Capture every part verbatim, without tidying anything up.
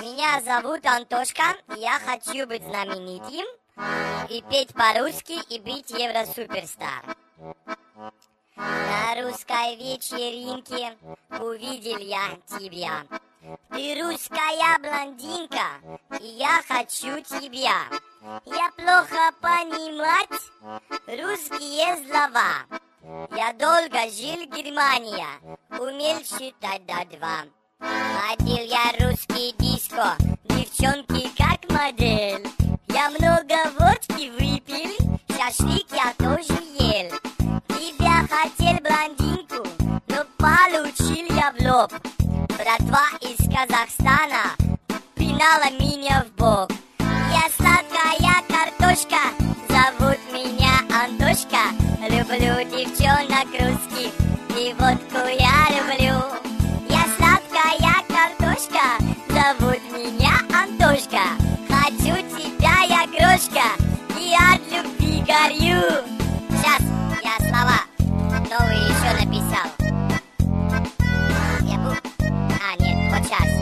Меня зовут Антошка, я хочу быть знаменитым и петь по-русски и быть евросуперстар. На русской вечеринке увидел я тебя. Ты русская блондинка, и я хочу тебя. Я плохо понимать русские слова. Я долго жил в Германии, умел считать до два. Ходил я русский диско, девчонки как модель. Я много водки выпил, шашлык я тоже ел. Тебя хотел блондинку, но получил я в лоб. Братва из Казахстана пинала меня в бок. Я сладкая картошка, зовут меня Антошка. Люблю девчонок русских, и водку я люблю. Я сладкая картошка, зовут меня Антошка. Хочу тебя, я крошка, и от любви горю. Сейчас я слова новые еще написал. Я буду... А, нет, вот сейчас,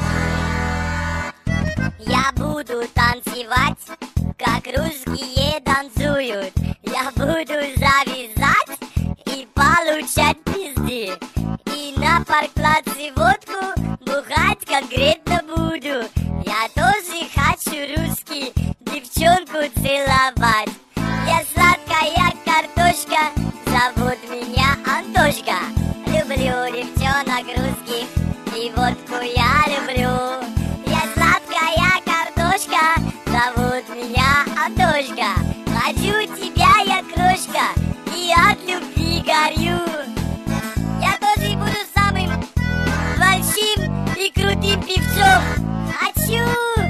да. Я буду танцевать, как русские танцуют. Я буду завязать и получать пизды. И на паркплаце водку бухать конкретно буду. Я тоже хочу русский девчонку целовать. Я сладкая картошка, зовут меня Антошка. Люблю девчонок русских, и водку я люблю. Я сладкая картошка, зовут меня Антошка. Хочу тебя, я крошка, и от любви горю. Я тоже буду самым большим и крутым певцом. Хочу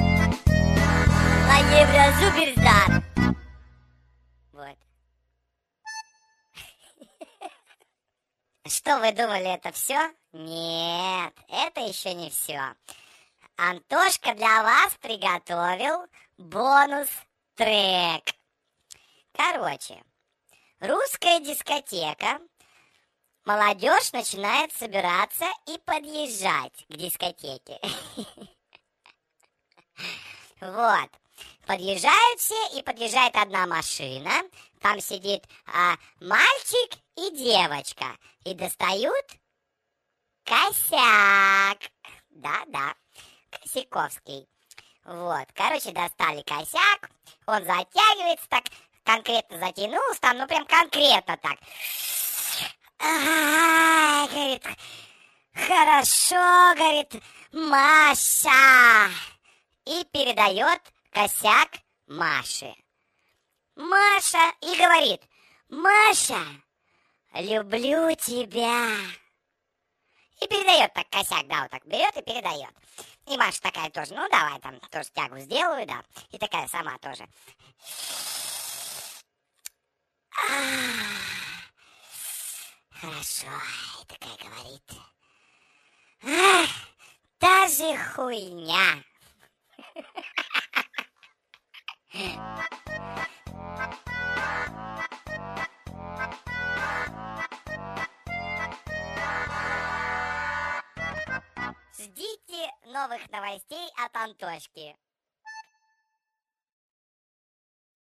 на Евросуперстар. Вот. Что вы думали, это все? Нет, это еще не все. Антошка для вас приготовил бонус-трек. Короче, русская дискотека. Молодежь начинает собираться и подъезжать к дискотеке. Вот. Подъезжают все, и подъезжает одна машина. Там сидит а, мальчик и девочка. И достают косяк. Да-да, Косяковский. Вот, короче, достали косяк. Он затягивается так, конкретно затянулся там, ну прям конкретно так. Ай, говорит, хорошо, говорит, Маша. И передает косяк Маше. Маша и говорит: Маша, люблю тебя. И передает так косяк, да, вот так берет и передает. И Маша такая тоже, ну давай там тоже тягу сделаю, да. И такая сама тоже. Хорошо, и такая говорит: ах, та же хуйня. Ждите новых новостей от Антошки.